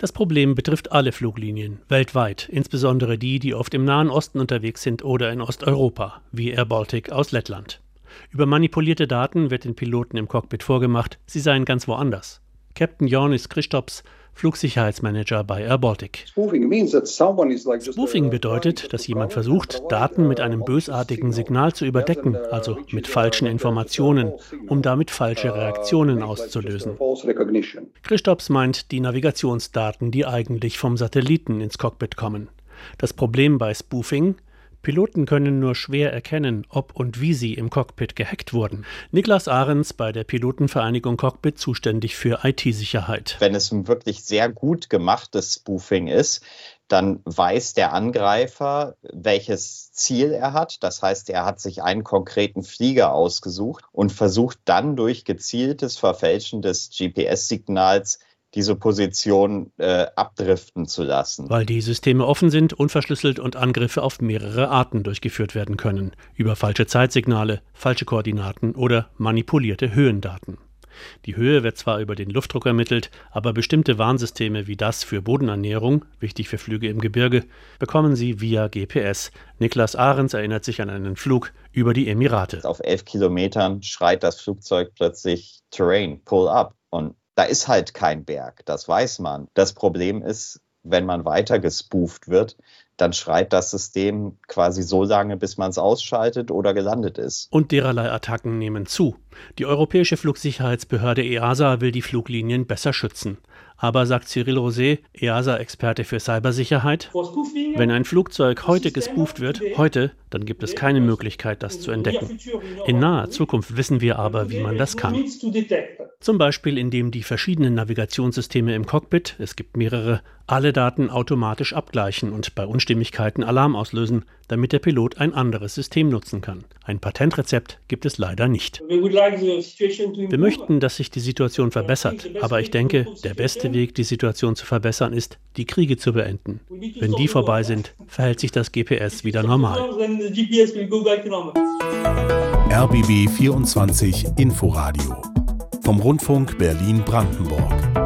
Das Problem betrifft alle Fluglinien, weltweit, insbesondere die, die oft im Nahen Osten unterwegs sind oder in Osteuropa, wie Air Baltic aus Lettland. Über manipulierte Daten wird den Piloten im Cockpit vorgemacht, sie seien ganz woanders. Captain Jānis Kristaps, Flugsicherheitsmanager bei Air Baltic. Spoofing bedeutet, dass jemand versucht, Daten mit einem bösartigen Signal zu überdecken, also mit falschen Informationen, um damit falsche Reaktionen auszulösen. Kristaps meint die Navigationsdaten, die eigentlich vom Satelliten ins Cockpit kommen. Das Problem bei Spoofing: Piloten können nur schwer erkennen, ob und wie sie im Cockpit gehackt wurden. Niklas Ahrens, bei der Pilotenvereinigung Cockpit zuständig für IT-Sicherheit. Wenn es ein wirklich sehr gut gemachtes Spoofing ist, dann weiß der Angreifer, welches Ziel er hat. Das heißt, er hat sich einen konkreten Flieger ausgesucht und versucht dann durch gezieltes Verfälschen des GPS-Signals diese Position abdriften zu lassen. Weil die Systeme offen sind, unverschlüsselt und Angriffe auf mehrere Arten durchgeführt werden können. Über falsche Zeitsignale, falsche Koordinaten oder manipulierte Höhendaten. Die Höhe wird zwar über den Luftdruck ermittelt, aber bestimmte Warnsysteme wie das für Bodenernährung, wichtig für Flüge im Gebirge, bekommen sie via GPS. Niklas Ahrens erinnert sich an einen Flug über die Emirate. Auf 11 Kilometern schreit das Flugzeug plötzlich Terrain, pull up. Und da ist halt kein Berg, das weiß man. Das Problem ist, wenn man weiter gespooft wird, dann schreit das System quasi so lange, bis man es ausschaltet oder gelandet ist. Und dererlei Attacken nehmen zu. Die Europäische Flugsicherheitsbehörde EASA will die Fluglinien besser schützen. Aber, sagt Cyril Rosé, EASA-Experte für Cybersicherheit, wenn ein Flugzeug heute gespooft wird, dann gibt es keine Möglichkeit, das zu entdecken. In naher Zukunft wissen wir aber, wie man das kann. Zum Beispiel, indem die verschiedenen Navigationssysteme im Cockpit, es gibt mehrere, alle Daten automatisch abgleichen und bei Unstimmigkeiten Alarm auslösen, damit der Pilot ein anderes System nutzen kann. Ein Patentrezept gibt es leider nicht. Wir möchten, dass sich die Situation verbessert, aber ich denke, der beste Weg, die Situation zu verbessern, ist, die Kriege zu beenden. Wenn die vorbei sind, verhält sich das GPS wieder normal. RBB 24 Inforadio vom Rundfunk Berlin-Brandenburg.